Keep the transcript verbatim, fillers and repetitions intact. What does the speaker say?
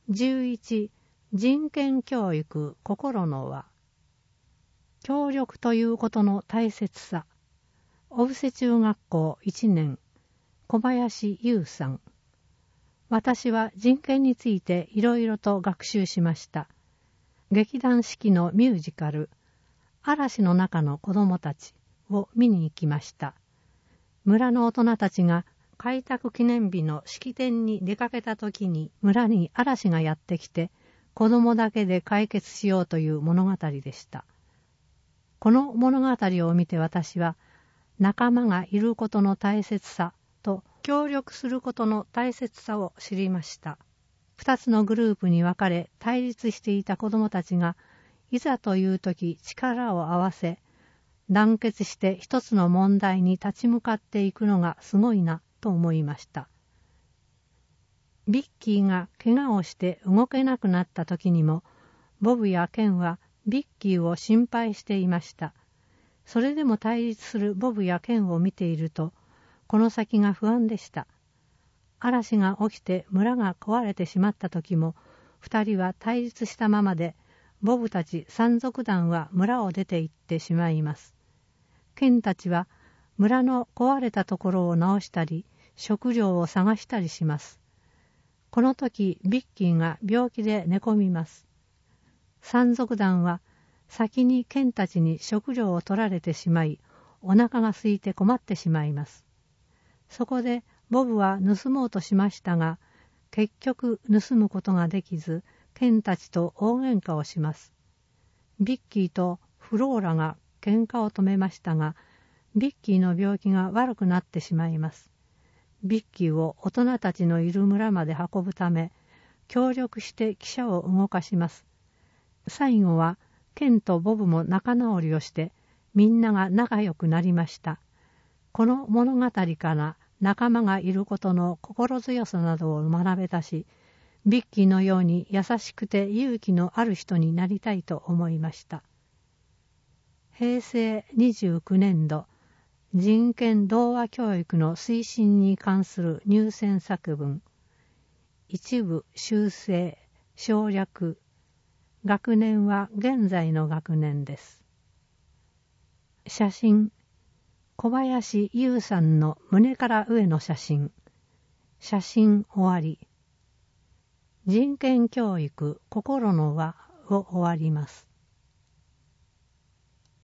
じゅういち人権教育心の輪。協力ということの大切さ。小布施中学校いちねん小林優さん。私は人権についていろいろと学習しました。劇団四季のミュージカル嵐の中の子供たちを見に行きました。村の大人たちが開拓記念日の式典に出かけた時に村に嵐がやってきて子供だけで解決しようという物語でした。この物語を見て私は仲間がいることの大切さと協力することの大切さを知りました。二つのグループに分かれ対立していた子供たちがいざという時力を合わせ団結して一つの問題に立ち向かっていくのがすごいなと思いました。ビッキーが怪我をして動けなくなった時にもボブやケンはビッキーを心配していました。それでも対立するボブやケンを見ているとこの先が不安でした。嵐が起きて村が壊れてしまった時も二人は対立したままでボブたち山賊団は村を出て行ってしまいます。ケンたちは村の壊れたところを直したり食料を探したりします。この時ビッキーが病気で寝込みます。山賊団は先にケンたちに食料を取られてしまいお腹が空いて困ってしまいます。そこでボブは盗もうとしましたが結局盗むことができずケンたちと大喧嘩をします。ビッキーとフローラが喧嘩を止めましたがビッキーの病気が悪くなってしまいます。ビッキーを大人たちのいる村まで運ぶため協力して汽車を動かします。最後はケンとボブも仲直りをしてみんなが仲良くなりました。この物語から仲間がいることの心強さなどを学べたしビッキーのように優しくて勇気のある人になりたいと思いました。へいせいにじゅうきゅうねんど人権童話教育の推進に関する入選作文一部修正省略学年は現在の学年です。写真小林優さんの胸から上の写真写真終わり人権教育心の輪を終わります。